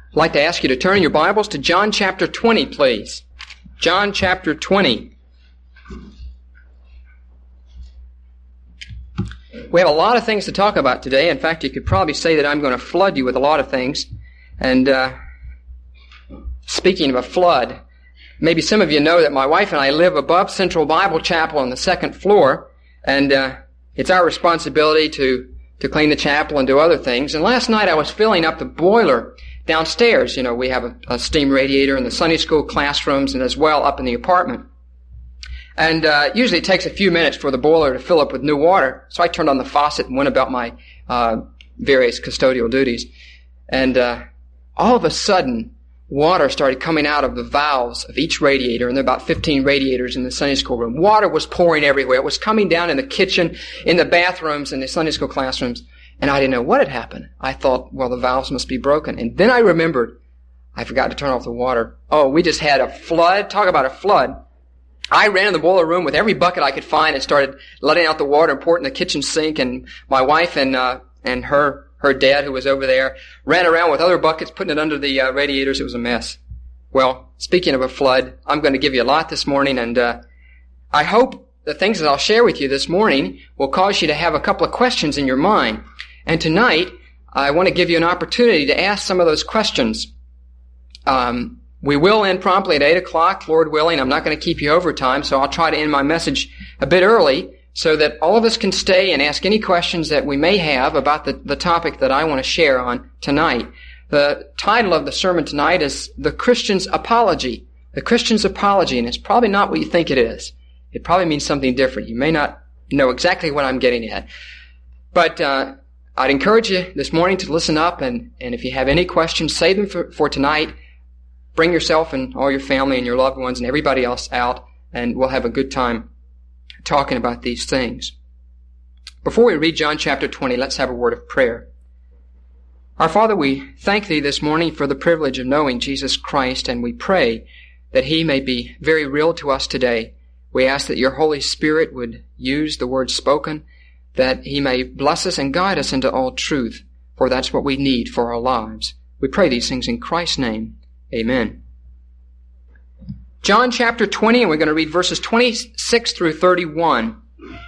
I'd like to ask you to turn your Bibles to John chapter 20, please. John chapter 20. We have a lot of things to talk about today. In fact, you could probably say that I'm going to flood you with a lot of things. And speaking of a flood, maybe some of you know that my wife and I live above Central Bible Chapel on the second floor, and it's our responsibility to clean the chapel and do other things. And last night I was filling up the boiler downstairs. You know, we have a steam radiator in the Sunday school classrooms and as well up in the apartment. And usually it takes a few minutes for the boiler to fill up with new water. So I turned on the faucet and went about my various custodial duties. And all of a sudden, water started coming out of the valves of each radiator, and there are about 15 radiators in the Sunday school room. Water was pouring everywhere. It was coming down in the kitchen, in the bathrooms, in the Sunday school classrooms. And I didn't know what had happened. I thought, well, the valves must be broken. And then I remembered, I forgot to turn off the water. Oh, we just had a flood. Talk about a flood. I ran in the boiler room with every bucket I could find and started letting out the water and poured it in the kitchen sink. And my wife and her dad, who was over there, ran around with other buckets, putting it under the radiators. It was a mess. Well, speaking of a flood, I'm going to give you a lot this morning, and I hope the things that I'll share with you this morning will cause you to have a couple of questions in your mind. And tonight, I want to give you an opportunity to ask some of those questions. We will end promptly at 8 o'clock, Lord willing. I'm not going to keep you overtime, so I'll try to end my message a bit early so that all of us can stay and ask any questions that we may have about the topic that I want to share on tonight. The title of the sermon tonight is The Christian's Apology. The Christian's Apology, and it's probably not what you think it is. It probably means something different. You may not know exactly what I'm getting at. But I'd encourage you this morning to listen up, and if you have any questions, save them for tonight. Bring yourself and all your family and your loved ones and everybody else out, and we'll have a good time talking about these things. Before we read John chapter 20, let's have a word of prayer. Our Father, we thank Thee this morning for the privilege of knowing Jesus Christ, and we pray that He may be very real to us today. We ask that Your Holy Spirit would use the words spoken, that He may bless us and guide us into all truth, for that's what we need for our lives. We pray these things in Christ's name. Amen. John chapter 20, and we're going to read verses 26 through 31.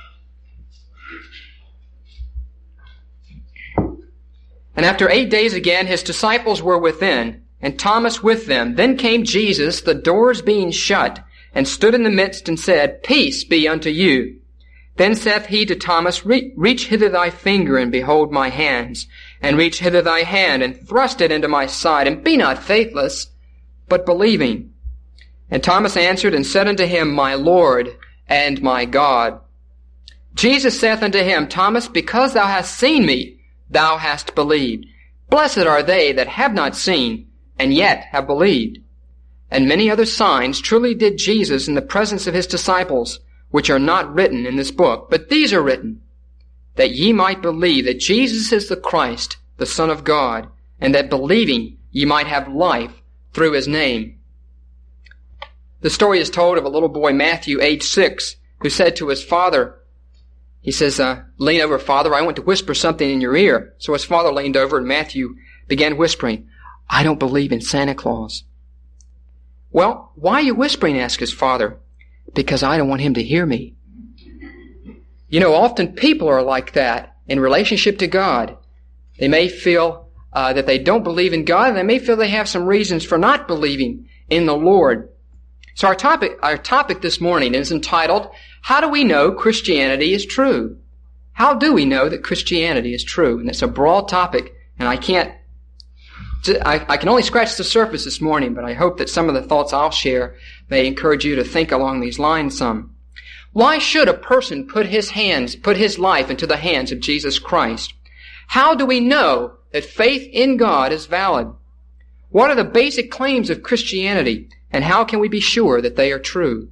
And after 8 days again, His disciples were within, and Thomas with them. Then came Jesus, the doors being shut, and stood in the midst, and said, Peace be unto you. Then saith He to Thomas, Reach hither thy finger, and behold my hands, and reach hither thy hand, and thrust it into my side, and be not faithless, but believing. And Thomas answered and said unto Him, My Lord and my God. Jesus saith unto him, Thomas, because thou hast seen me, thou hast believed. Blessed are they that have not seen, and yet have believed. And many other signs truly did Jesus in the presence of His disciples, which are not written in this book, but these are written, that ye might believe that Jesus is the Christ, the Son of God, and that believing ye might have life through His name. The story is told of a little boy, Matthew, age 6, who said to his father, he says, lean over, Father, I want to whisper something in your ear. So his father leaned over, and Matthew began whispering, I don't believe in Santa Claus. Well, why are you whispering? Asked his father. Because I don't want him to hear me. You know, often people are like that in relationship to God. They may feel that they don't believe in God, and they may feel they have some reasons for not believing in the Lord. So our topic this morning is entitled, How do we know Christianity is true? How do we know that Christianity is true? And it's a broad topic, and I can only scratch the surface this morning, but I hope that some of the thoughts I'll share may encourage you to think along these lines some. Why should a person put his life into the hands of Jesus Christ? How do we know that faith in God is valid? What are the basic claims of Christianity, and how can we be sure that they are true?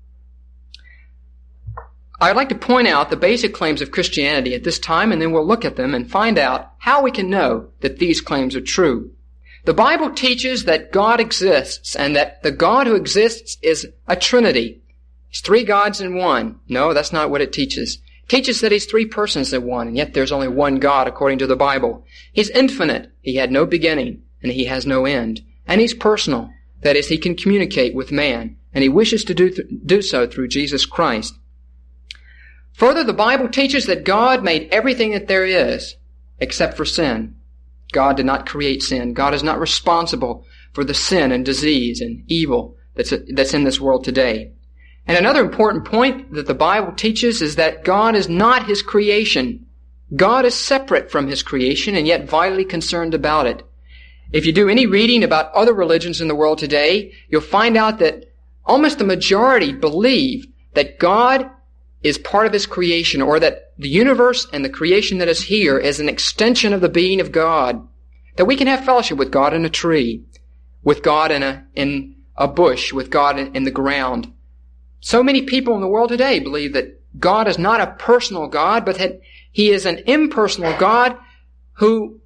I'd like to point out the basic claims of Christianity at this time, and then we'll look at them and find out how we can know that these claims are true. The Bible teaches that God exists, and that the God who exists is a Trinity. He's three gods in one. No, that's not what it teaches. It teaches that He's three persons in one, and yet there's only one God according to the Bible. He's infinite. He had no beginning, and he has no end. And he's personal. That is, he can communicate with man, and he wishes to do so through Jesus Christ. Further, the Bible teaches that God made everything that there is except for sin. God did not create sin. God is not responsible for the sin and disease and evil that's in this world today. And another important point that the Bible teaches is that God is not his creation. God is separate from his creation and yet vitally concerned about it. If you do any reading about other religions in the world today, you'll find out that almost the majority believe that God is part of his creation, or that the universe and the creation that is here is an extension of the being of God. That we can have fellowship with God in a tree, with God in a bush, with God in the ground. So many people in the world today believe that God is not a personal God, but that he is an impersonal God who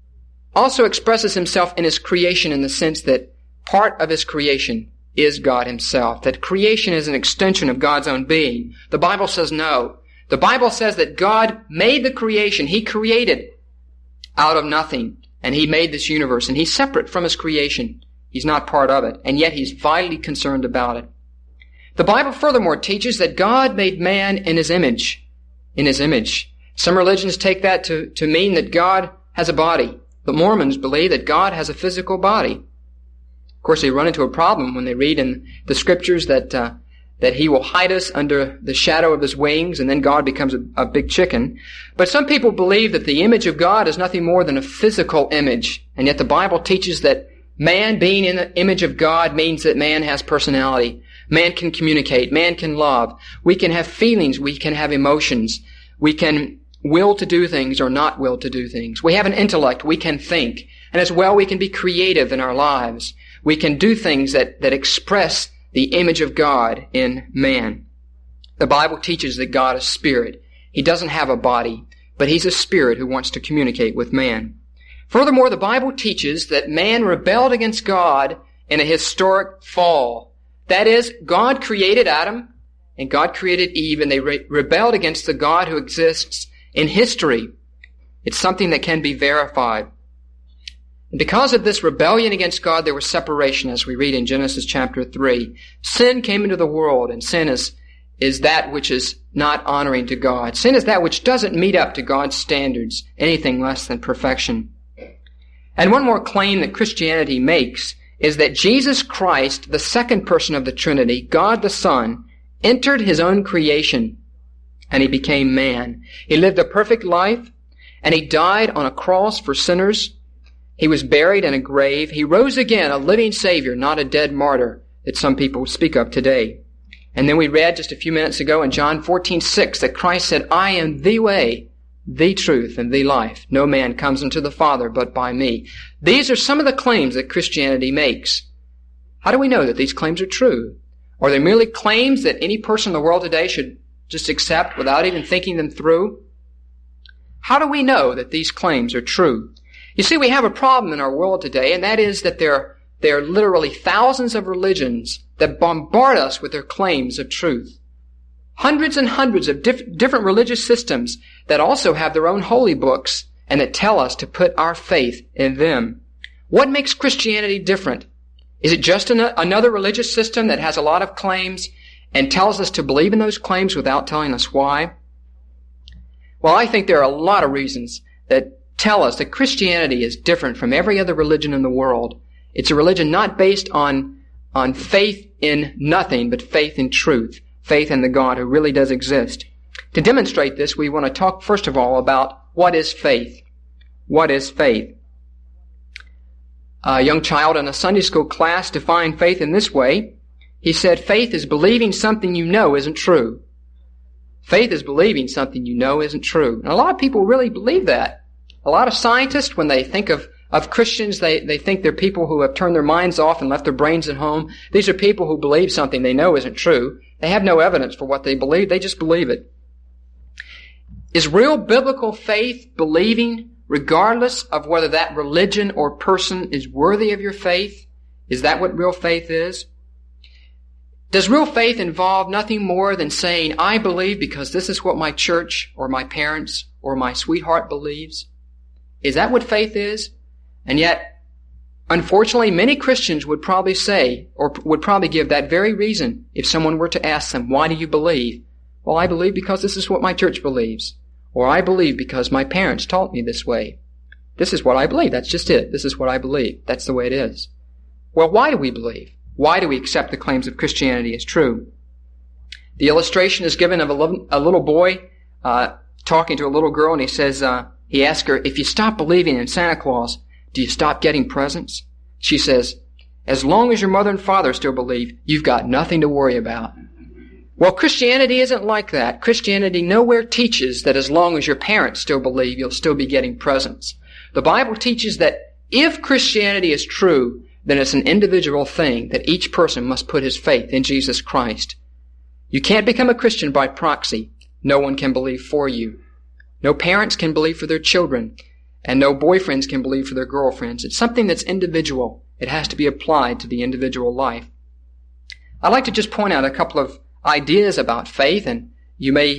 also expresses himself in his creation in the sense that part of his creation is God himself, that creation is an extension of God's own being. The Bible says no. The Bible says that God made the creation. He created out of nothing, and he made this universe, and he's separate from his creation. He's not part of it, and yet he's vitally concerned about it. The Bible furthermore teaches that God made man in his image. In his image. Some religions take that to mean that God has a body. The Mormons believe that God has a physical body. Of course, they run into a problem when they read in the scriptures that he will hide us under the shadow of his wings, and then God becomes a big chicken. But some people believe that the image of God is nothing more than a physical image, and yet the Bible teaches that man being in the image of God means that man has personality. Man can communicate. Man can love. We can have feelings. We can have emotions. We can will to do things or not will to do things. We have an intellect. We can think. And as well, we can be creative in our lives. We can do things that express the image of God in man. The Bible teaches that God is spirit. He doesn't have a body, but he's a spirit who wants to communicate with man. Furthermore, the Bible teaches that man rebelled against God in a historic fall. That is, God created Adam and God created Eve, and they rebelled against the God who exists in history. It's something that can be verified. And because of this rebellion against God, there was separation, as we read in Genesis chapter 3. Sin came into the world, and sin is that which is not honoring to God. Sin is that which doesn't meet up to God's standards, anything less than perfection. And one more claim that Christianity makes is that Jesus Christ, the second person of the Trinity, God the Son, entered his own creation, and he became man. He lived a perfect life, and he died on a cross for sinners. He was buried in a grave. He rose again, a living Savior, not a dead martyr that some people speak of today. And then we read just a few minutes ago in John 14:6 that Christ said, I am the way, the truth, and the life. No man comes unto the Father but by me. These are some of the claims that Christianity makes. How do we know that these claims are true? Are they merely claims that any person in the world today should just accept without even thinking them through? How do we know that these claims are true? You see, we have a problem in our world today, and that is that there are literally thousands of religions that bombard us with their claims of truth. Hundreds and hundreds of different religious systems that also have their own holy books and that tell us to put our faith in them. What makes Christianity different? Is it just another religious system that has a lot of claims and tells us to believe in those claims without telling us why? Well, I think there are a lot of reasons that tell us that Christianity is different from every other religion in the world. It's a religion not based on faith in nothing, but faith in truth, faith in the God who really does exist. To demonstrate this, we want to talk first of all about what is faith. What is faith? A young child in a Sunday school class defined faith in this way. He said, faith is believing something you know isn't true. Faith is believing something you know isn't true. And a lot of people really believe that. A lot of scientists, when they think of Christians, they think they're people who have turned their minds off and left their brains at home. These are people who believe something they know isn't true. They have no evidence for what they believe. They just believe it. Is real biblical faith believing regardless of whether that religion or person is worthy of your faith? Is that what real faith is? Does real faith involve nothing more than saying, I believe because this is what my church or my parents or my sweetheart believes? Is that what faith is? And yet, Unfortunately, many Christians would probably say, or would probably give that very reason if someone were to ask them, why do you believe? Well, I believe because this is what my church believes. Or I believe because my parents taught me this way. This is what I believe. That's just it. This is what I believe. That's the way it is. Well, why do we believe? Why do we accept the claims of Christianity as true? The illustration is given of a little boy talking to a little girl, and he says, he asks her, if you stop believing in Santa Claus, do you stop getting presents? She says, as long as your mother and father still believe, you've got nothing to worry about. Well, Christianity isn't like that. Christianity nowhere teaches that as long as your parents still believe, you'll still be getting presents. The Bible teaches that if Christianity is true, then it's an individual thing that each person must put his faith in Jesus Christ. You can't become a Christian by proxy. No one can believe for you. No parents can believe for their children, and no boyfriends can believe for their girlfriends. It's something that's individual. It has to be applied to the individual life. I'd like to just point out a couple of ideas about faith, and you may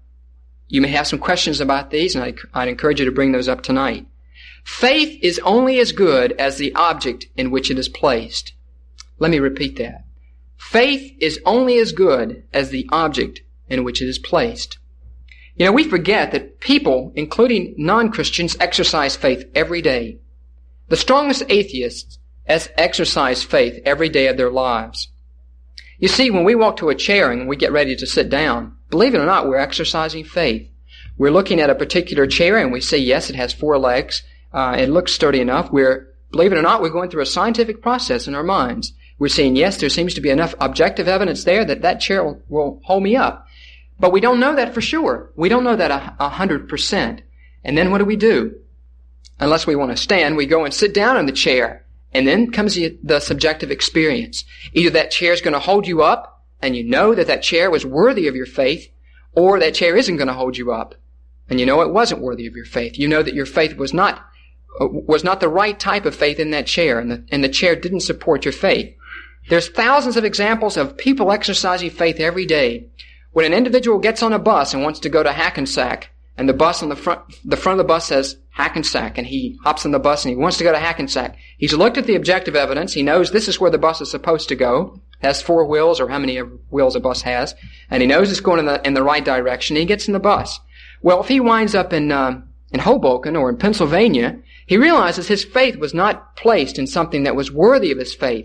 have some questions about these, and I'd encourage you to bring those up tonight. Faith is only as good as the object in which it is placed. Let me repeat that. Faith is only as good as the object in which it is placed. You know, we forget that people, including non-Christians, exercise faith every day. The strongest atheists exercise faith every day of their lives. You see, when we walk to a chair and we get ready to sit down, believe it or not, we're exercising faith. We're looking at a particular chair and we say, yes, it has 4 legs. It looks sturdy enough. Believe it or not, we're going through a scientific process in our minds. We're saying, yes, there seems to be enough objective evidence there that chair will hold me up. But we don't know that for sure. We don't know that 100%. And then what do? Unless we want to stand, we go and sit down in the chair. And then comes the subjective experience. Either that chair is going to hold you up, and you know that chair was worthy of your faith, or that chair isn't going to hold you up, and you know it wasn't worthy of your faith. You know that your faith was not the right type of faith in that chair, and the chair didn't support your faith. There's thousands of examples of people exercising faith every day. When an individual gets on a bus and wants to go to Hackensack, and the bus on the front of the bus says Hackensack, and he hops on the bus and he wants to go to Hackensack. He's looked at the objective evidence. He knows this is where the bus is supposed to go. It has 4 wheels, or how many wheels a bus has, and he knows it's going in the right direction. He gets in the bus. Well, if he winds up in Hoboken or in Pennsylvania, he realizes his faith was not placed in something that was worthy of his faith.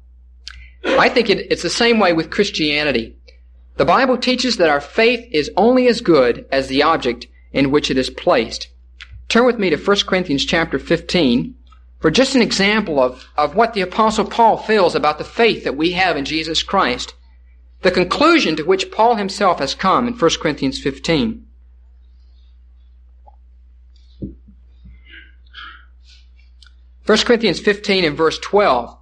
I think it's the same way with Christianity. The Bible teaches that our faith is only as good as the object in which it is placed. Turn with me to 1 Corinthians chapter 15 for just an example of what the Apostle Paul feels about the faith that we have in Jesus Christ. The conclusion to which Paul himself has come in 1 Corinthians 15. First Corinthians 15 and verse 12.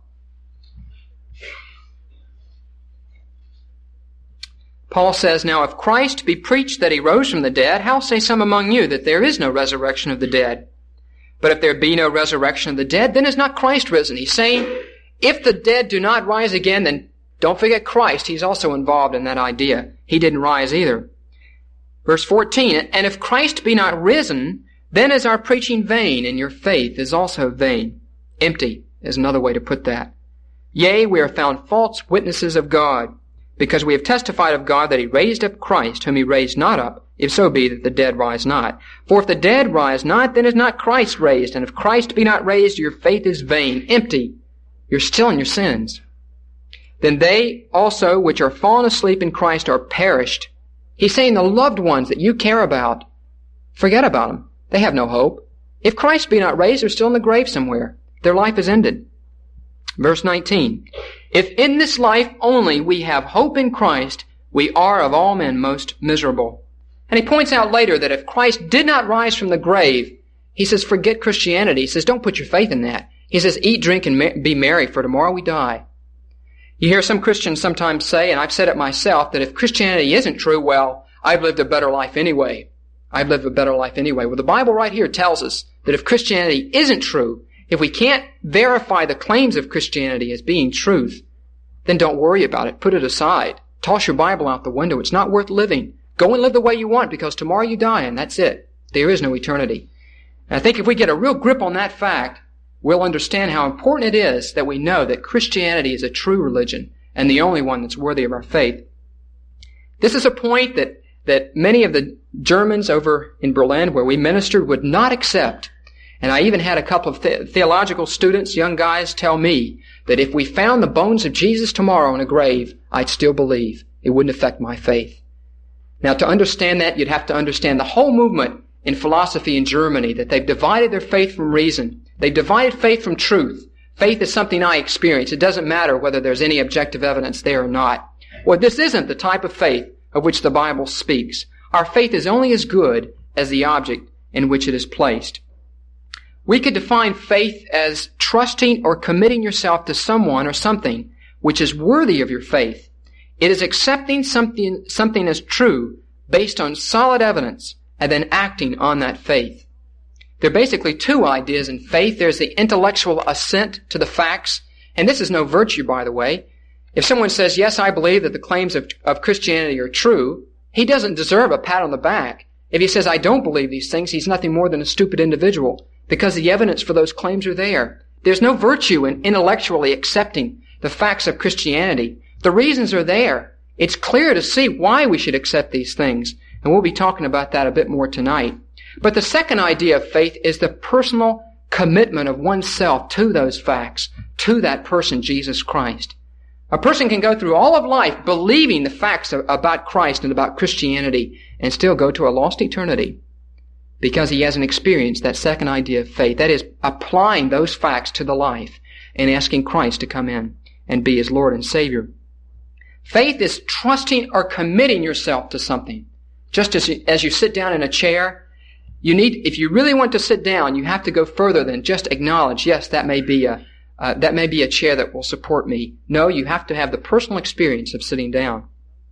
Paul says, now if Christ be preached that he rose from the dead, how say some among you that there is no resurrection of the dead? But if there be no resurrection of the dead, then is not Christ risen? He's saying, if the dead do not rise again, then don't forget Christ. He's also involved in that idea. He didn't rise either. Verse 14, and if Christ be not risen, then is our preaching vain, and your faith is also vain. Empty is another way to put that. Yea, we are found false witnesses of God, because we have testified of God that he raised up Christ, whom he raised not up, if so be that the dead rise not. For if the dead rise not, then is not Christ raised. And if Christ be not raised, your faith is vain, empty. You're still in your sins. Then they also which are fallen asleep in Christ are perished. He's saying the loved ones that you care about, forget about them. They have no hope. If Christ be not raised, they're still in the grave somewhere. Their life is ended. Verse 19, if in this life only we have hope in Christ, we are of all men most miserable. And he points out later that if Christ did not rise from the grave, he says, forget Christianity. He says, don't put your faith in that. He says, eat, drink, and be merry, for tomorrow we die. You hear some Christians sometimes say, and I've said it myself, that if Christianity isn't true, well, I've lived a better life anyway. I've lived a better life anyway. Well, the Bible right here tells us that if Christianity isn't true, if we can't verify the claims of Christianity as being truth, then don't worry about it. Put it aside. Toss your Bible out the window. It's not worth living. Go and live the way you want, because tomorrow you die and that's it. There is no eternity. And I think if we get a real grip on that fact, we'll understand how important it is that we know that Christianity is a true religion and the only one that's worthy of our faith. This is a point that many of the Germans over in Berlin where we ministered would not accept. And I even had a couple of theological students, young guys, tell me that if we found the bones of Jesus tomorrow in a grave, I'd still believe. It wouldn't affect my faith. Now, to understand that, you'd have to understand the whole movement in philosophy in Germany, that they've divided their faith from reason. They've divided faith from truth. Faith is something I experience. It doesn't matter whether there's any objective evidence there or not. Well, this isn't the type of faith of which the Bible speaks. Our faith is only as good as the object in which it is placed. We could define faith as trusting or committing yourself to someone or something which is worthy of your faith. It is accepting something as true based on solid evidence and then acting on that faith. There are basically two ideas in faith. There's the intellectual assent to the facts, and this is no virtue, by the way. If someone says, yes, I believe that the claims of Christianity are true, he doesn't deserve a pat on the back. If he says, I don't believe these things, he's nothing more than a stupid individual, because the evidence for those claims are there. There's no virtue in intellectually accepting the facts of Christianity. The reasons are there. It's clear to see why we should accept these things, and we'll be talking about that a bit more tonight. But the second idea of faith is the personal commitment of oneself to those facts, to that person, Jesus Christ. A person can go through all of life believing the facts about Christ and about Christianity and still go to a lost eternity because he hasn't experienced that second idea of faith. That is, applying those facts to the life and asking Christ to come in and be his Lord and Savior. Faith is trusting or committing yourself to something. Just as you sit down in a chair, if you really want to sit down, you have to go further than just acknowledge, yes, that may be a chair that will support me. No, you have to have the personal experience of sitting down.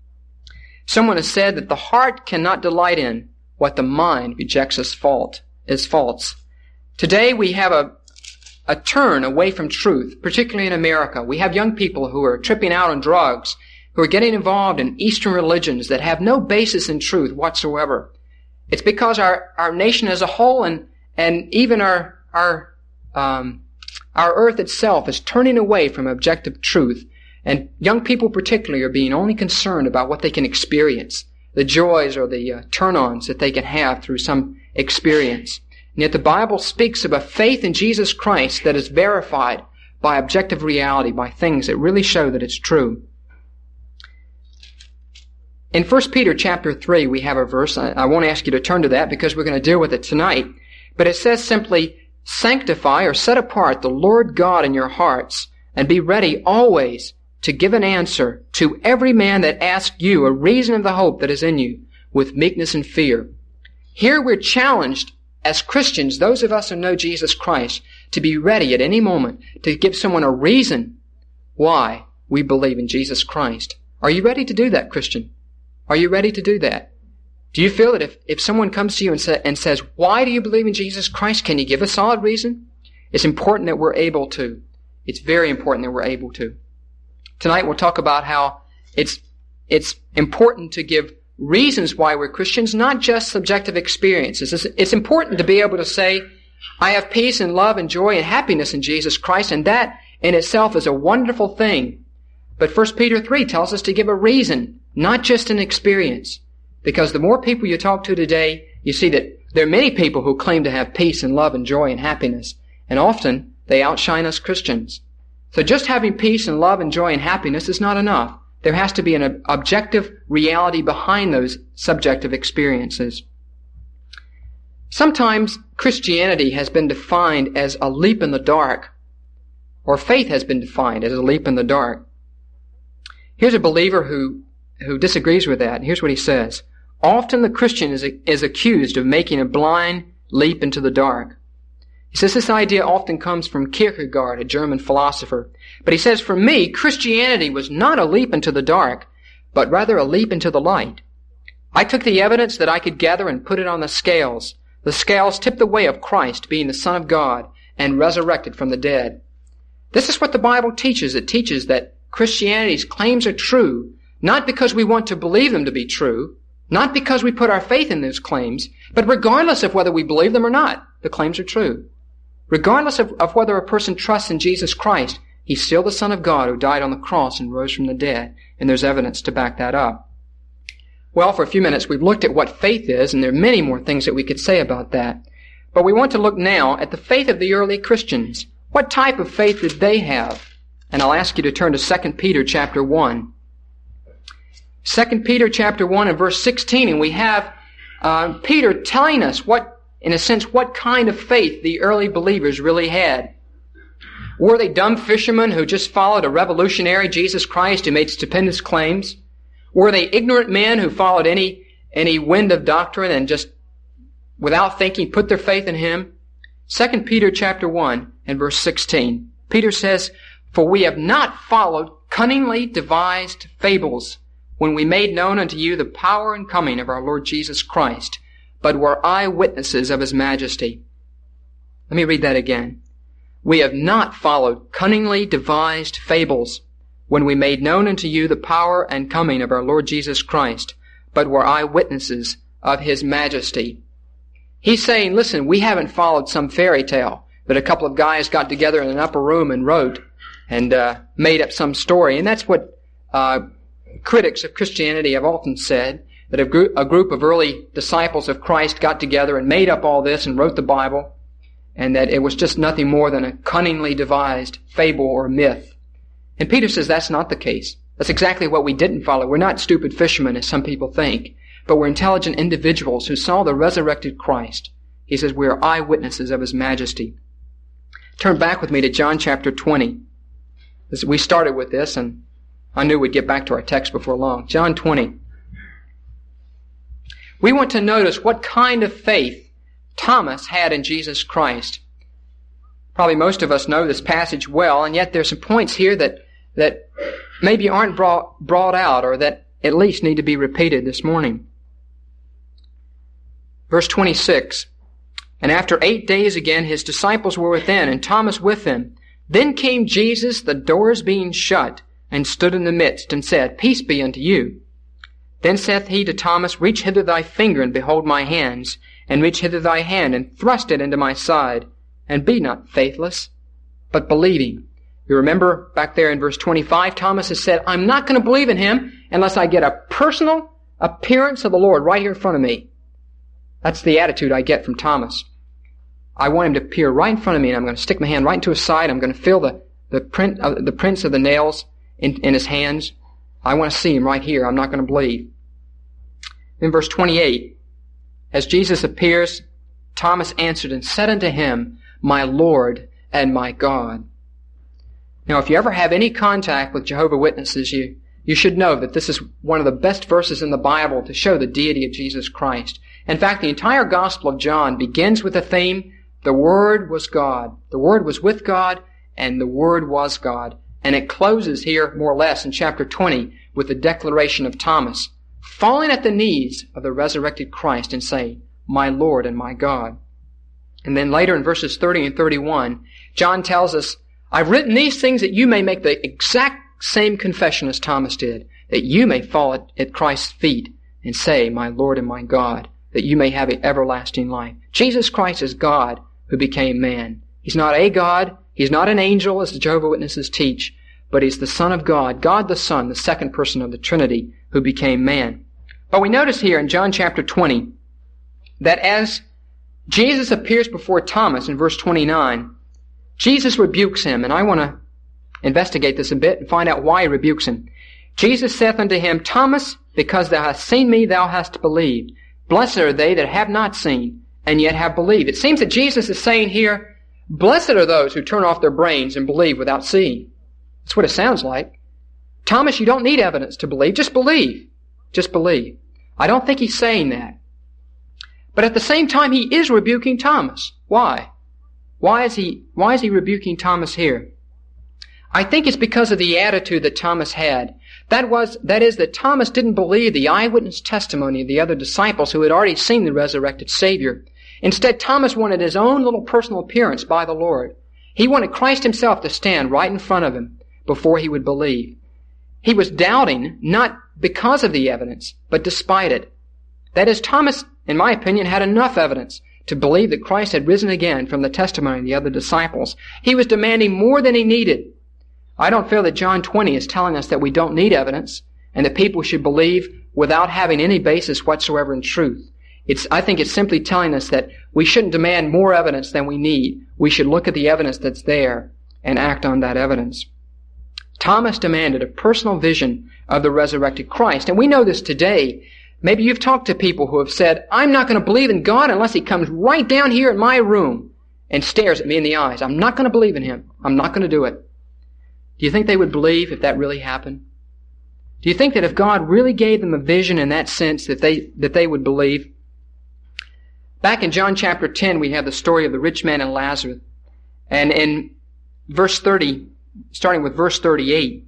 Someone has said that the heart cannot delight in what the mind rejects as false. Today we have a turn away from truth, particularly in America. We have young people who are tripping out on drugs, who are getting involved in Eastern religions that have no basis in truth whatsoever. It's because our nation as a whole and even our earth itself is turning away from objective truth. And young people particularly are being only concerned about what they can experience, the joys or the turn-ons that they can have through some experience. And yet the Bible speaks of a faith in Jesus Christ that is verified by objective reality, by things that really show that it's true. In 1 Peter chapter 3, we have a verse. I won't ask you to turn to that because we're going to deal with it tonight. But it says simply, sanctify or set apart the Lord God in your hearts, and be ready always to give an answer to every man that asks you a reason of the hope that is in you, with meekness and fear. Here we're challenged as Christians, those of us who know Jesus Christ, to be ready at any moment to give someone a reason why we believe in Jesus Christ. Are you ready to do that, Christian? Are you ready to do that? Do you feel that if someone comes to you and says, why do you believe in Jesus Christ? Can you give a solid reason? It's important that we're able to. It's very important that we're able to. Tonight we'll talk about how it's important to give reasons why we're Christians, not just subjective experiences. It's important to be able to say, I have peace and love and joy and happiness in Jesus Christ, and that in itself is a wonderful thing. But 1 Peter 3 tells us to give a reason, not just an experience. Because the more people you talk to today, you see that there are many people who claim to have peace and love and joy and happiness. And often, they outshine us Christians. So just having peace and love and joy and happiness is not enough. There has to be an objective reality behind those subjective experiences. Sometimes Christianity has been defined as a leap in the dark, or faith has been defined as a leap in the dark. Here's a believer who disagrees with that. Here's what he says. Often the Christian is accused of making a blind leap into the dark. He says this idea often comes from Kierkegaard, a German philosopher. But he says, for me, Christianity was not a leap into the dark, but rather a leap into the light. I took the evidence that I could gather and put it on the scales. The scales tipped the way of Christ, being the Son of God, and resurrected from the dead. This is what the Bible teaches. It teaches that Christianity's claims are true, not because we want to believe them to be true, not because we put our faith in those claims, but regardless of whether we believe them or not, the claims are true. Regardless of whether a person trusts in Jesus Christ, he's still the Son of God who died on the cross and rose from the dead. And there's evidence to back that up. Well, for a few minutes we've looked at what faith is, and there are many more things that we could say about that. But we want to look now at the faith of the early Christians. What type of faith did they have? And I'll ask you to turn to 2 Peter chapter 1. 2 Peter chapter 1 and verse 16, and we have Peter telling us in a sense, what kind of faith the early believers really had. Were they dumb fishermen who just followed a revolutionary, Jesus Christ, who made stupendous claims? Were they ignorant men who followed any wind of doctrine and just, without thinking, put their faith in Him? 2 Peter chapter 1 and verse 16. Peter says, "For we have not followed cunningly devised fables, when we made known unto you the power and coming of our Lord Jesus Christ, but were eyewitnesses of His majesty." Let me read that again. "We have not followed cunningly devised fables, when we made known unto you the power and coming of our Lord Jesus Christ, but were eyewitnesses of His majesty." He's saying, listen, we haven't followed some fairy tale that a couple of guys got together in an upper room and wrote and made up some story. And that's what critics of Christianity have often said, that a group of early disciples of Christ got together and made up all this and wrote the Bible, and that it was just nothing more than a cunningly devised fable or myth. And Peter says that's not the case. That's exactly what we didn't follow. We're not stupid fishermen, as some people think, but we're intelligent individuals who saw the resurrected Christ. He says we are eyewitnesses of His majesty. Turn back with me to John chapter 20. We started with this, and I knew we'd get back to our text before long. John 20. We want to notice what kind of faith Thomas had in Jesus Christ. Probably most of us know this passage well, and yet there's some points here that maybe aren't brought out, or that at least need to be repeated this morning. Verse 26, "And after 8 days again his disciples were within, and Thomas with them. Then came Jesus, the doors being shut, and stood in the midst, and said, Peace be unto you. Then saith he to Thomas, Reach hither thy finger, and behold my hands, and reach hither thy hand, and thrust it into my side, and be not faithless, but believing." You remember back there in verse 25, Thomas has said, I'm not going to believe in Him unless I get a personal appearance of the Lord right here in front of me. That's the attitude I get from Thomas. I want Him to appear right in front of me, and I'm going to stick my hand right into His side. I'm going to feel the prints of the nails in His hands. I want to see Him right here. I'm not going to believe. In verse 28, as Jesus appears, Thomas answered and said unto Him, My Lord and my God. Now, if you ever have any contact with Jehovah's Witnesses, you should know that this is one of the best verses in the Bible to show the deity of Jesus Christ. In fact, the entire Gospel of John begins with the theme, the Word was God. The Word was with God, and the Word was God. And it closes here, more or less, in chapter 20, with the declaration of Thomas, falling at the knees of the resurrected Christ and saying, My Lord and my God. And then later in verses 30 and 31, John tells us, I've written these things that you may make the exact same confession as Thomas did, that you may fall at Christ's feet and say, My Lord and my God, that you may have an everlasting life. Jesus Christ is God who became man. He's not a God. He's not an angel, as the Jehovah's Witnesses teach, but He's the Son of God, God the Son, the second person of the Trinity, who became man. But we notice here in John chapter 20 that as Jesus appears before Thomas in verse 29, Jesus rebukes him, and I want to investigate this a bit and find out why He rebukes him. Jesus saith unto him, Thomas, because thou hast seen me, thou hast believed. Blessed are they that have not seen, and yet have believed. It seems that Jesus is saying here, blessed are those who turn off their brains and believe without seeing. That's what it sounds like. Thomas, you don't need evidence to believe. Just believe. Just believe. I don't think He's saying that. But at the same time, He is rebuking Thomas. Why? Why is he rebuking Thomas here? I think it's because of the attitude that Thomas had. That is that Thomas didn't believe the eyewitness testimony of the other disciples who had already seen the resurrected Savior. Instead, Thomas wanted his own little personal appearance by the Lord. He wanted Christ Himself to stand right in front of him before he would believe. He was doubting, not because of the evidence, but despite it. That is, Thomas, in my opinion, had enough evidence to believe that Christ had risen again from the testimony of the other disciples. He was demanding more than he needed. I don't feel that John 20 is telling us that we don't need evidence and that people should believe without having any basis whatsoever in truth. I think it's simply telling us that we shouldn't demand more evidence than we need. We should look at the evidence that's there and act on that evidence. Thomas demanded a personal vision of the resurrected Christ. And we know this today. Maybe you've talked to people who have said, I'm not going to believe in God unless He comes right down here in my room and stares at me in the eyes. I'm not going to believe in Him. I'm not going to do it. Do you think they would believe if that really happened? Do you think that if God really gave them a vision in that sense that they would believe? Back in John chapter 10, we have the story of the rich man and Lazarus. And in verse 30, starting with verse 38,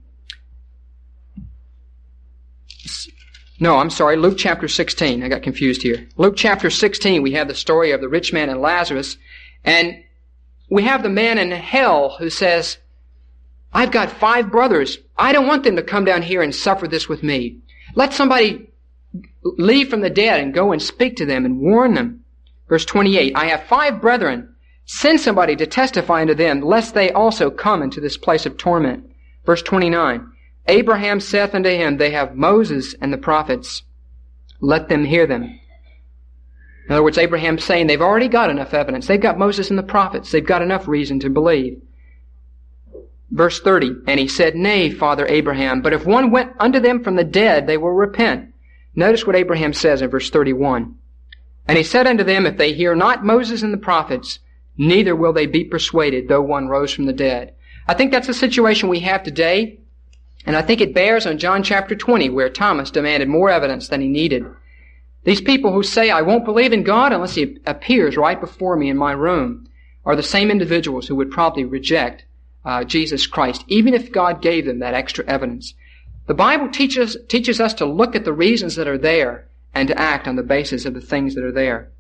Luke chapter 16. I got confused here. Luke chapter 16, we have the story of the rich man and Lazarus. And we have the man in hell who says, I've got 5 brothers. I don't want them to come down here and suffer this with me. Let somebody leave from the dead and go and speak to them and warn them. Verse 28, I have 5 brethren. Send somebody to testify unto them, lest they also come into this place of torment. Verse 29, Abraham saith unto him, they have Moses and the prophets. Let them hear them. In other words, Abraham's saying they've already got enough evidence. They've got Moses and the prophets. They've got enough reason to believe. Verse 30, and he said, Nay, Father Abraham, but if one went unto them from the dead, they will repent. Notice what Abraham says in verse 31. And he said unto them, if they hear not Moses and the prophets, neither will they be persuaded, though one rose from the dead. I think that's the situation we have today, and I think it bears on John chapter 20, where Thomas demanded more evidence than he needed. These people who say, I won't believe in God unless He appears right before me in my room, are the same individuals who would probably reject Jesus Christ, even if God gave them that extra evidence. The Bible teaches us to look at the reasons that are there and to act on the basis of the things that are there.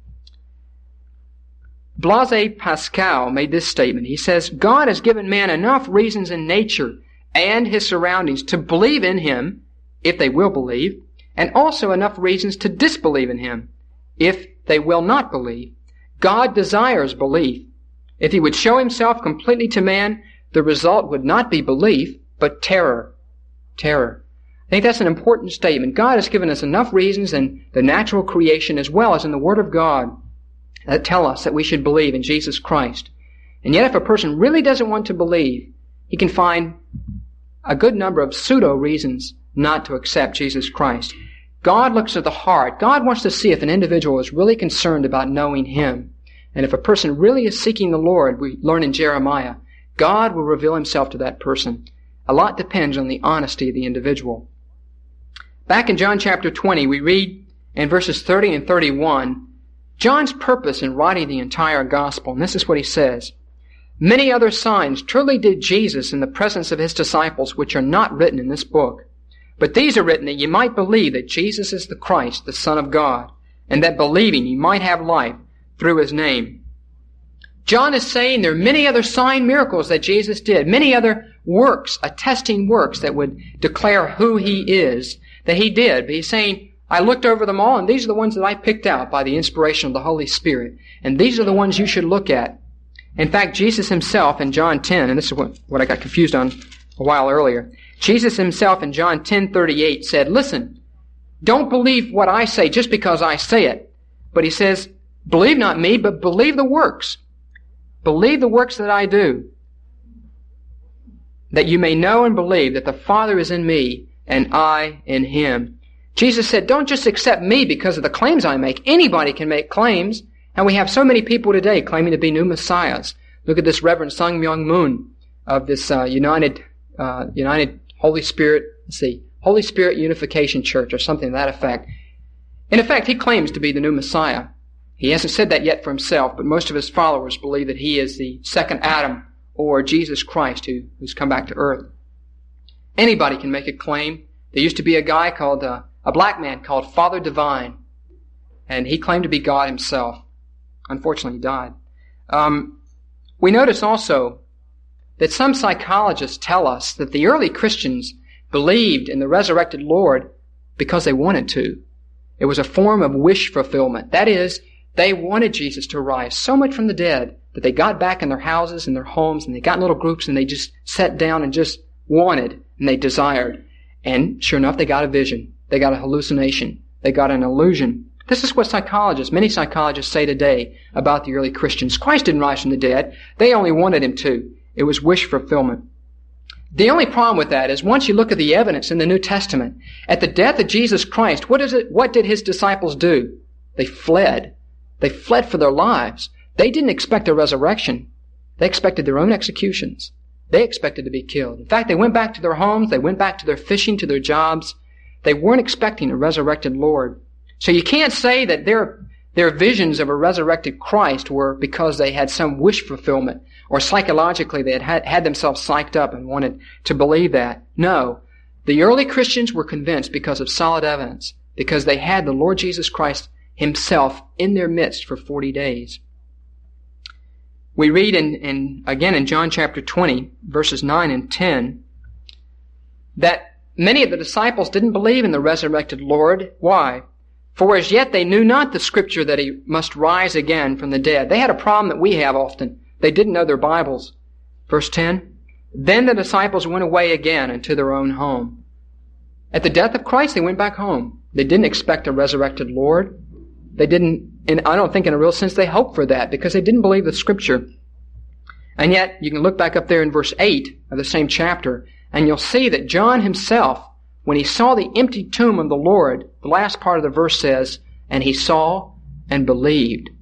Blaise Pascal made this statement. He says, God has given man enough reasons in nature and his surroundings to believe in Him, if they will believe, and also enough reasons to disbelieve in Him, if they will not believe. God desires belief. If He would show Himself completely to man, the result would not be belief, but terror. Terror. I think that's an important statement. God has given us enough reasons in the natural creation as well as in the Word of God that tell us that we should believe in Jesus Christ. And yet if a person really doesn't want to believe, he can find a good number of pseudo reasons not to accept Jesus Christ. God looks at the heart. God wants to see if an individual is really concerned about knowing Him. And if a person really is seeking the Lord, we learn in Jeremiah, God will reveal Himself to that person. A lot depends on the honesty of the individual. Back in John chapter 20, we read in verses 30 and 31, John's purpose in writing the entire gospel, and this is what he says. Many other signs truly did Jesus in the presence of His disciples, which are not written in this book. But these are written that ye might believe that Jesus is the Christ, the Son of God, and that believing ye might have life through His name. John is saying there are many other sign miracles that Jesus did, many other works, attesting works that would declare who He is, that He did. But he's saying, I looked over them all, and these are the ones that I picked out by the inspiration of the Holy Spirit. And these are the ones you should look at. In fact, Jesus Himself in John 10, and this is what I got confused on a while earlier. Jesus Himself in John 10:38 said, listen, don't believe what I say just because I say it. But He says, believe not me, but believe the works. Believe the works that I do, that you may know and believe that the Father is in me and I in Him. Jesus said, don't just accept me because of the claims I make. Anybody can make claims. And we have so many people today claiming to be new messiahs. Look at this Reverend Sung Myung Moon of this United Holy Spirit, Holy Spirit Unification Church or something to that effect. In effect, he claims to be the new Messiah. He hasn't said that yet for himself, but most of his followers believe that he is the second Adam or Jesus Christ who's come back to earth. Anybody can make a claim. There used to be a guy called, a black man called Father Divine, and he claimed to be God himself. Unfortunately, he died. We notice also that some psychologists tell us that the early Christians believed in the resurrected Lord because they wanted to. It was a form of wish fulfillment. That is, They wanted Jesus to rise so much from the dead that they got back in their houses and their homes, and they got in little groups, and they just sat down and just wanted, and they desired. And sure enough, they got a vision. They got a hallucination. They got an illusion. This is what many psychologists say today about the early Christians. Christ didn't rise from the dead. They only wanted him to. It was wish fulfillment. The only problem with that is once you look at the evidence in the New Testament, at the death of Jesus Christ, what did his disciples do? They fled. They fled for their lives. They didn't expect a resurrection. They expected their own executions. They expected to be killed. In fact, they went back to their homes. They went back to their fishing, to their jobs. They weren't expecting a resurrected Lord. So you can't say that their visions of a resurrected Christ were because they had some wish fulfillment or psychologically they had themselves psyched up and wanted to believe that. No. The early Christians were convinced because of solid evidence, because they had the Lord Jesus Christ himself in their midst for 40 days. We read again in John chapter 20, verses 9 and 10, that many of the disciples didn't believe in the resurrected Lord. Why? For as yet they knew not the Scripture that he must rise again from the dead. They had a problem that we have often. They didn't know their Bibles. Verse 10, then the disciples went away again into their own home. At the death of Christ, they went back home. They didn't expect a resurrected Lord. They didn't, and I don't think in a real sense they hoped for that because they didn't believe the Scripture. And yet, you can look back up there in verse 8 of the same chapter, and you'll see that John himself, when he saw the empty tomb of the Lord, the last part of the verse says, and he saw and believed.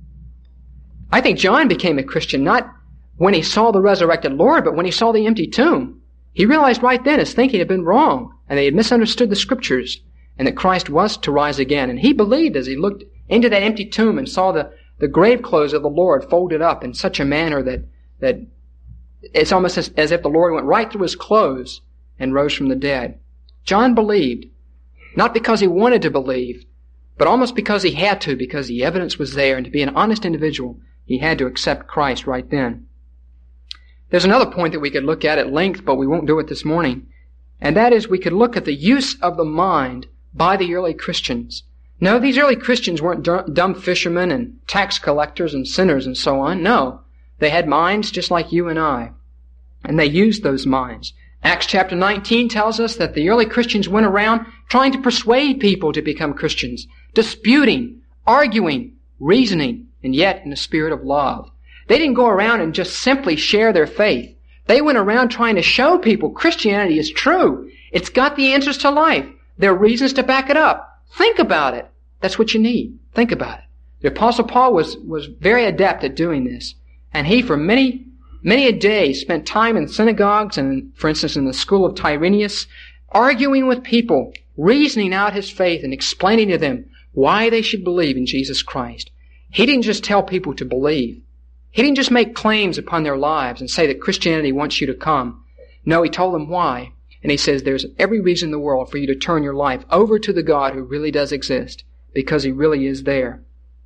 I think John became a Christian not when he saw the resurrected Lord, but when he saw the empty tomb. He realized right then his thinking had been wrong, and they had misunderstood the Scriptures, and that Christ was to rise again. And he believed as he looked into that empty tomb and saw the grave clothes of the Lord folded up in such a manner that it's almost as if the Lord went right through his clothes and rose from the dead. John believed, not because he wanted to believe, but almost because he had to, because the evidence was there, and to be an honest individual, he had to accept Christ right then. There's another point that we could look at length, but we won't do it this morning, and that is we could look at the use of the mind by the early Christians. No, these early Christians weren't dumb fishermen and tax collectors and sinners and so on. No, they had minds just like you and I, and they used those minds. Acts chapter 19 tells us that the early Christians went around trying to persuade people to become Christians, disputing, arguing, reasoning, and yet in a spirit of love. They didn't go around and just simply share their faith. They went around trying to show people Christianity is true. It's got the answers to life. There are reasons to back it up. Think about it. That's what you need. Think about it. The Apostle Paul was very adept at doing this. And he, for many a day, spent time in synagogues and, for instance, in the school of Tyrannus, arguing with people, reasoning out his faith and explaining to them why they should believe in Jesus Christ. He didn't just tell people to believe. He didn't just make claims upon their lives and say that Christianity wants you to come. No, he told them why. And he says there's every reason in the world for you to turn your life over to the God who really does exist, because he really is there.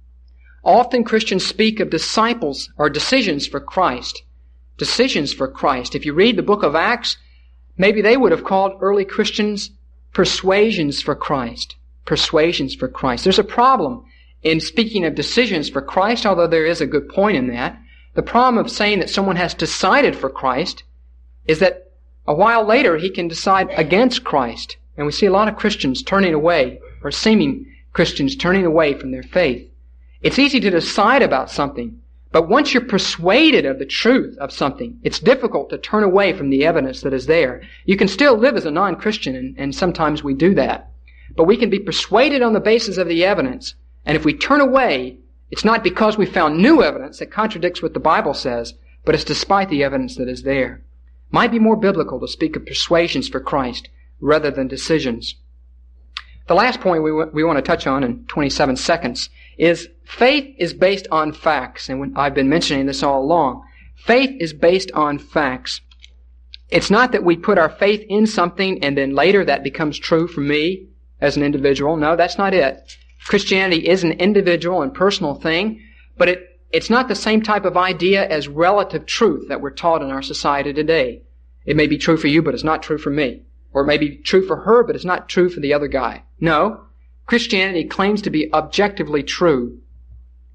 Often Christians speak of disciples or decisions for Christ. Decisions for Christ. If you read the book of Acts, maybe they would have called early Christians persuasions for Christ. Persuasions for Christ. There's a problem in speaking of decisions for Christ, although there is a good point in that. The problem of saying that someone has decided for Christ is that a while later he can decide against Christ. And we see a lot of Christians turning away, or seeming Christians turning away from their faith. It's easy to decide about something, but once you're persuaded of the truth of something, it's difficult to turn away from the evidence that is there. You can still live as a non-Christian, and sometimes we do that. But we can be persuaded on the basis of the evidence, and if we turn away, it's not because we found new evidence that contradicts what the Bible says, but it's despite the evidence that is there. Might be more biblical to speak of persuasions for Christ rather than decisions. The last point we want to touch on in 27 seconds is faith is based on facts. And I've been mentioning this all along. Faith is based on facts. It's not that we put our faith in something and then later that becomes true for me as an individual. No, that's not it. Christianity is an individual and personal thing, but it's not the same type of idea as relative truth that we're taught in our society today. It may be true for you, but it's not true for me. Or it may be true for her, but it's not true for the other guy. No. Christianity claims to be objectively true.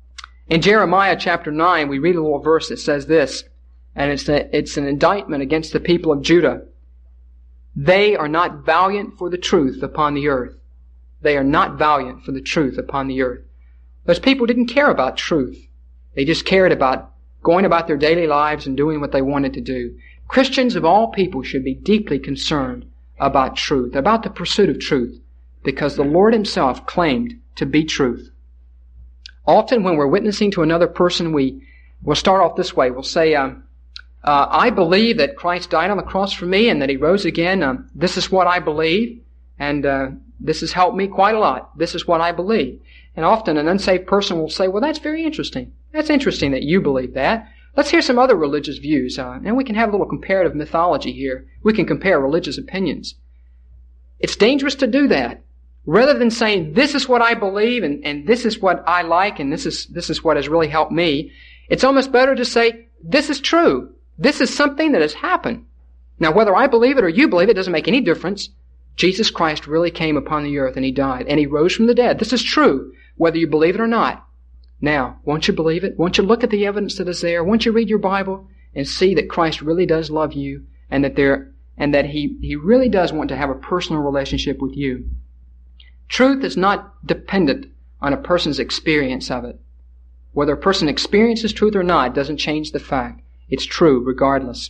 In Jeremiah chapter 9, we read a little verse that says this, and it's an indictment against the people of Judah. They are not valiant for the truth upon the earth. They are not valiant for the truth upon the earth. Those people didn't care about truth. They just cared about going about their daily lives and doing what they wanted to do. Christians of all people should be deeply concerned about truth, about the pursuit of truth, because the Lord Himself claimed to be truth. Often when we're witnessing to another person, we'll start off this way. We'll say, I believe that Christ died on the cross for me and that He rose again. This is what I believe, and this has helped me quite a lot. This is what I believe. And often an unsaved person will say, well, that's very interesting. That's interesting that you believe that. Let's hear some other religious views, and we can have a little comparative mythology here. We can compare religious opinions. It's dangerous to do that. Rather than saying, this is what I believe, and this is what I like, and this is what has really helped me, it's almost better to say, this is true. This is something that has happened. Now, whether I believe it or you believe it doesn't make any difference. Jesus Christ really came upon the earth and He died and He rose from the dead. This is true, whether you believe it or not. Now, won't you believe it? Won't you look at the evidence that is there? Won't you read your Bible and see that Christ really does love you and that He really does want to have a personal relationship with you? Truth is not dependent on a person's experience of it. Whether a person experiences truth or not doesn't change the fact. It's true regardless.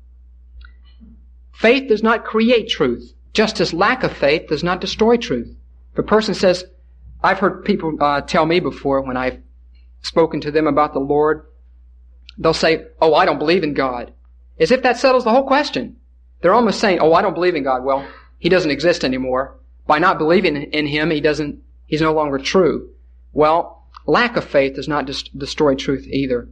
Faith does not create truth, just as lack of faith does not destroy truth. If a person says, I've heard people tell me before when I've spoken to them about the Lord, they'll say, oh, I don't believe in God. As if that settles the whole question. They're almost saying, oh, I don't believe in God. Well, He doesn't exist anymore. By not believing in Him, He's no longer true. Well, lack of faith does not destroy truth either.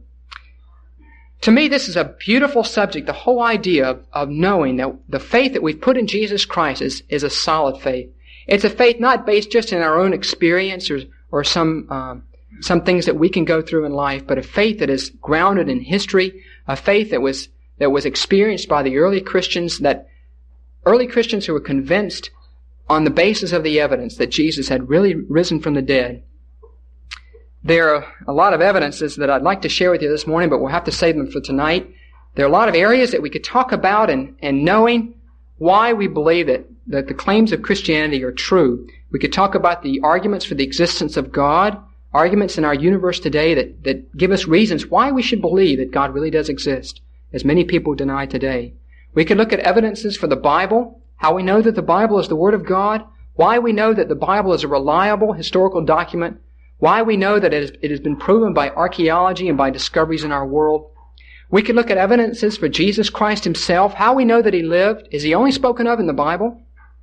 To me, this is a beautiful subject, the whole idea of knowing that the faith that we've put in Jesus Christ is a solid faith. It's a faith not based just in our own experience or some things that we can go through in life, but a faith that is grounded in history, a faith that was experienced by the early Christians who were convinced on the basis of the evidence that Jesus had really risen from the dead. There are a lot of evidences that I'd like to share with you this morning, but we'll have to save them for tonight. There are a lot of areas that we could talk about and knowing why we believe that the claims of Christianity are true. We could talk about the arguments for the existence of God, arguments in our universe today that give us reasons why we should believe that God really does exist, as many people deny today. We could look at evidences for the Bible, how we know that the Bible is the Word of God, why we know that the Bible is a reliable historical document, why we know that it has been proven by archaeology and by discoveries in our world. We could look at evidences for Jesus Christ Himself, how we know that He lived. Is He only spoken of in the Bible?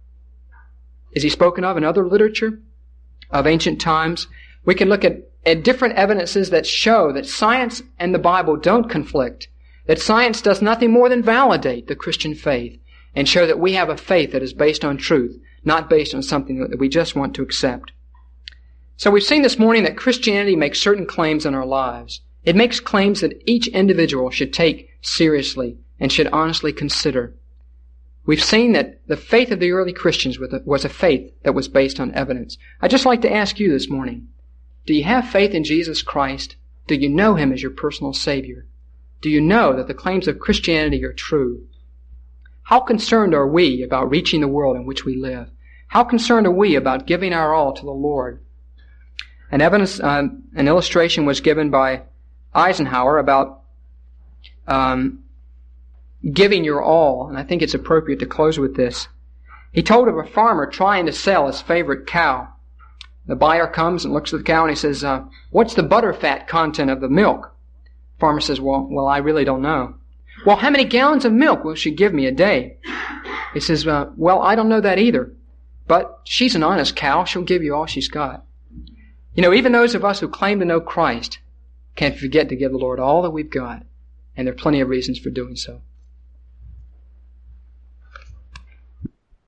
Is He spoken of in other literature of ancient times? We can look at different evidences that show that science and the Bible don't conflict, that science does nothing more than validate the Christian faith and show that we have a faith that is based on truth, not based on something that we just want to accept. So we've seen this morning that Christianity makes certain claims in our lives. It makes claims that each individual should take seriously and should honestly consider. We've seen that the faith of the early Christians was a faith that was based on evidence. I'd just like to ask you this morning, do you have faith in Jesus Christ? Do you know Him as your personal Savior? Do you know that the claims of Christianity are true? How concerned are we about reaching the world in which we live? How concerned are we about giving our all to the Lord? An illustration was given by Eisenhower about giving your all, and I think it's appropriate to close with this. He told of a farmer trying to sell his favorite cow. The buyer comes and looks at the cow and he says, what's the butterfat content of the milk? The farmer says, well, I really don't know. Well, how many gallons of milk will she give me a day? He says, well, I don't know that either. But she's an honest cow. She'll give you all she's got. You know, even those of us who claim to know Christ can't forget to give the Lord all that we've got. And there are plenty of reasons for doing so.